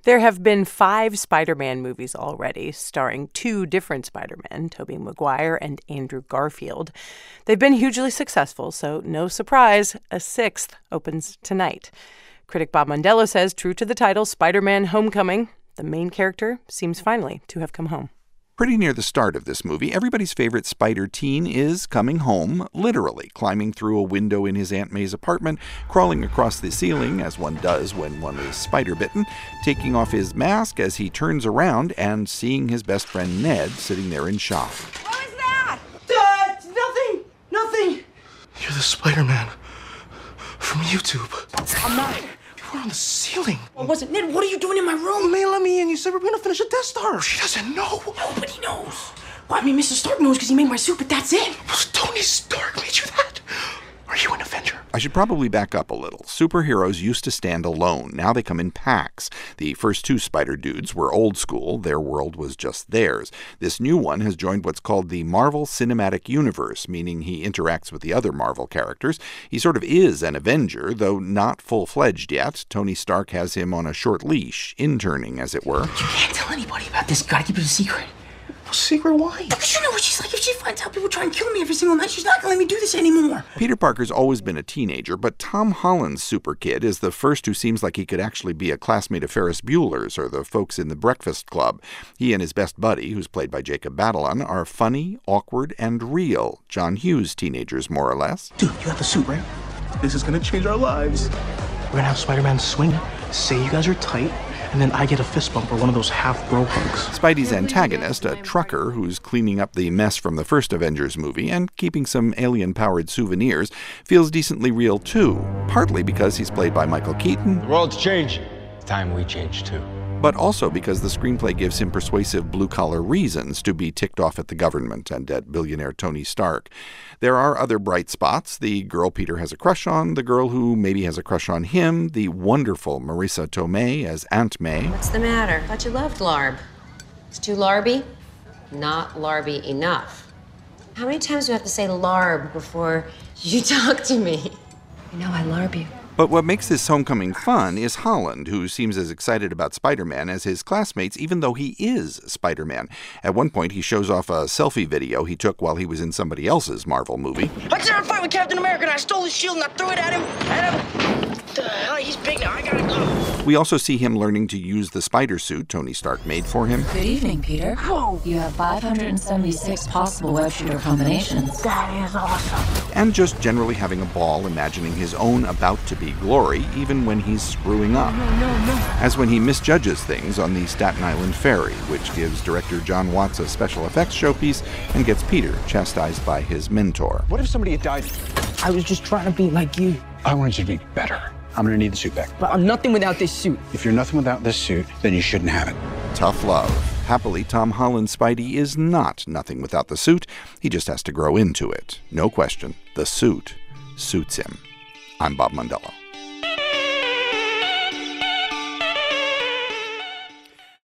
There have been 5 Spider-Man movies already, starring 2 different Spider-Men, Tobey Maguire and Andrew Garfield. They've been hugely successful, so no surprise, a 6th opens tonight. Critic Bob Mondello says, true to the title, Spider-Man Homecoming, the main character seems finally to have come home. Pretty near the start of this movie, everybody's favorite spider teen is coming home, literally, climbing through a window in his Aunt May's apartment, crawling across the ceiling, as one does when one is spider-bitten, taking off his mask as he turns around and seeing his best friend Ned sitting there in shock. What was that? Nothing. You're the Spider-Man from YouTube. I'm not. You were on the ceiling. I wasn't. Ned, what are you doing in my room? May let me in. You said we're going to finish a Death Star. She doesn't know. Nobody knows. Well, I mean, Mr. Stark knows because he made my suit, but that's it. Well, Tony Stark made you that. Are you an Avenger? I should probably back up a little. Superheroes used to stand alone. Now they come in packs. The first 2 Spider Dudes were old school. Their world was just theirs. This new one has joined what's called the Marvel Cinematic Universe, meaning he interacts with the other Marvel characters. He sort of is an Avenger, though not full-fledged yet. Tony Stark has him on a short leash, interning, as it were. You can't tell anybody about this. You gotta keep it a secret. Secret why? Because you know what she's like. If she finds out people try and kill me every single night, she's not gonna let me do this anymore. Peter Parker's always been a teenager, but Tom Holland's super kid is the first who seems like he could actually be a classmate of Ferris Bueller's or the folks in the Breakfast Club. He and his best buddy, who's played by Jacob Batalon, are funny, awkward, and real. John Hughes teenagers, more or less. Dude, you have a suit, right? This is going to change our lives. We're going to have Spider-Man swing, say you guys are tight, and then I get a fist bump or one of those half-bro hugs. Spidey's antagonist, a trucker who's cleaning up the mess from the first Avengers movie and keeping some alien-powered souvenirs, feels decently real too, partly because he's played by Michael Keaton. The world's changing. It's time we change too. But also because the screenplay gives him persuasive blue-collar reasons to be ticked off at the government and at billionaire Tony Stark. There are other bright spots. The girl Peter has a crush on, the girl who maybe has a crush on him, the wonderful Marissa Tomei as Aunt May. What's the matter? Thought you loved Larb. It's too Larby? Not Larby enough. How many times do I have to say Larb before you talk to me? You know I Larb you. But what makes this homecoming fun is Holland, who seems as excited about Spider-Man as his classmates, even though he is Spider-Man. At one point, he shows off a selfie video he took while he was in somebody else's Marvel movie. I was in a fight with Captain America and I stole his shield and I threw it at him. What the hell? He's big now. I gotta go. We also see him learning to use the spider suit Tony Stark made for him. Good evening, Peter. Whoa. You have 576 possible web shooter combinations. That is awesome. And just generally having a ball imagining his own about-to-be glory, even when he's screwing up. As when he misjudges things on the Staten Island ferry, which gives director John Watts a special effects showpiece and gets Peter chastised by his mentor. What if somebody had died? I was just trying to be like you. I wanted you to be better. I'm gonna need the suit back. But I'm nothing without this suit. If you're nothing without this suit, then you shouldn't have it. Tough love. Happily, Tom Holland's Spidey is not nothing without the suit. He just has to grow into it. No question, the suit suits him. I'm Bob Mondello.